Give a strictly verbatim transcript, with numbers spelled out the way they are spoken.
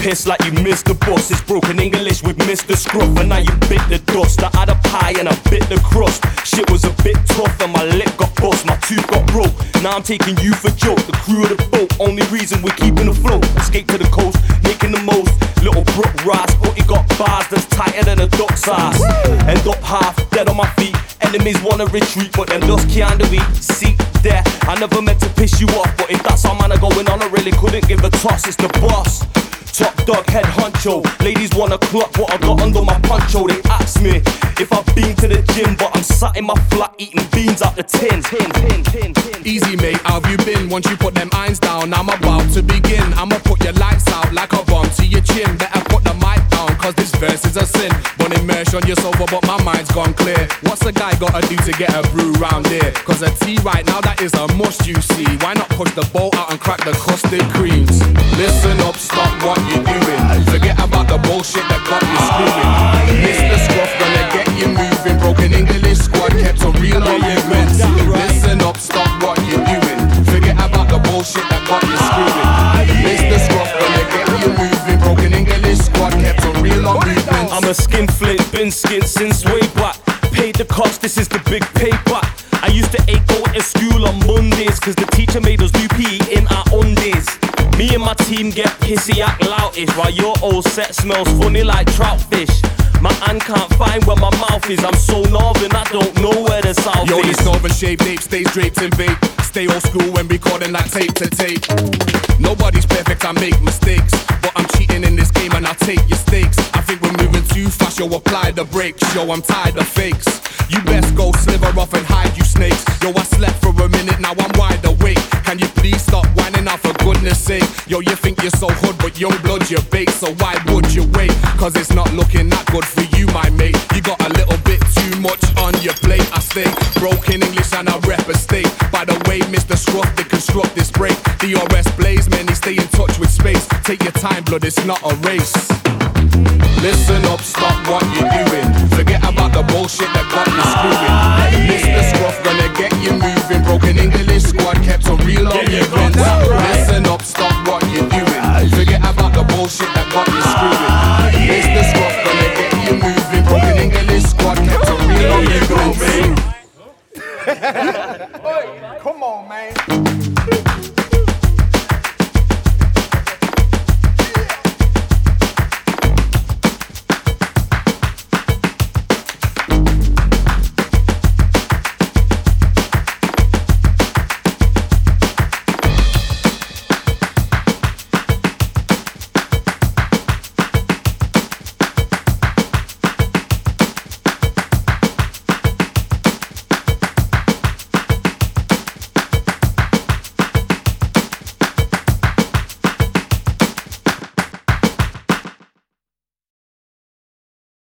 pissed like you missed the bus. It's broken English with Mister Scruff, and now you bit the dust. I had a pie and I bit the crust. Shit was a bit tough and my lip got bust, my tooth got broke. Now I'm taking you for joke, the crew of the boat. Only reason we're keeping afloat. Escape to the coast, making the most. Little Brook Ras, but he got bars that's tighter than a duck's ass. End up half dead on my feet. Enemies wanna retreat, but them just can't do it. See there, I never meant to piss you off, but if that's how man are going on, I really couldn't give a toss. It's the boss, top dog, head honcho. Ladies wanna clock what I got under my poncho. They ask me if I've been to the gym, but I'm sat in my flat eating beans out the tin. tin, tin, tin, tin. Easy mate, how have you been? Once you put them irons down, I'm about to begin. I'ma put your lights out like a bomb to your chin. Better put the mic down, cause this verse is a sin. Bun immersion on your sofa, but my mind's gone clear. What's a guy gotta do to get a brew round here? Cause a tea right now, that is a must, you see. Why not push the bowl out and crack the custard creams? Listen up, stop what you're doing. Forget about the bullshit that got you screwing. Mister Scruff gonna get you moving. Broken English squad kept on real arguments. Listen up, stop what you're doing. Forget about the bullshit that got you screwing. Mister Scruff gonna get you moving. Broken English squad kept on real arguments. I'm a skin flint, been skint since way back. Paid the cost, this is the big payback. I used to hate going to school on Mondays, cause the teacher made us do P E in our undies. Me and my team get pissy, act loutish, while your old set smells funny like trout fish. My hand can't find where my mouth is. I'm so northern, I don't know where the south Yo, is. Yo, this northern shape nape stays draped in vape. Stay old school when recording like tape to tape. Nobody's perfect, I make mistakes, but I'm cheating in this game and I'll take your stakes. I think we're moving too fast, yo, apply the brakes. Yo, I'm tired of fakes. You best go sliver off and hide, you snakes. Yo, I slept for a minute, now I'm wide awake. Can you please stop whining out for goodness sake? Yo, you think you're so hood, but young blood you're bait. So why would you wait? Cause it's not looking that good for you, my mate. You got a little bit too much on your plate. I stay broken English and I rep a state. By the way, Mister Scruff, they construct this break. D R S blaze, man, they stay in touch with space. Take your time, blood, it's not a race. Listen up, stop what you're doing. Forget about the bullshit that got you screwing. Mister Scruff gonna get you moving. Broken English squad kept on real arguments. Listen up, stop what you're doing. Forget about the bullshit that got you screwing. Mister Scruff gonna get you moving. Broken English squad kept on real arguments. Come on, man.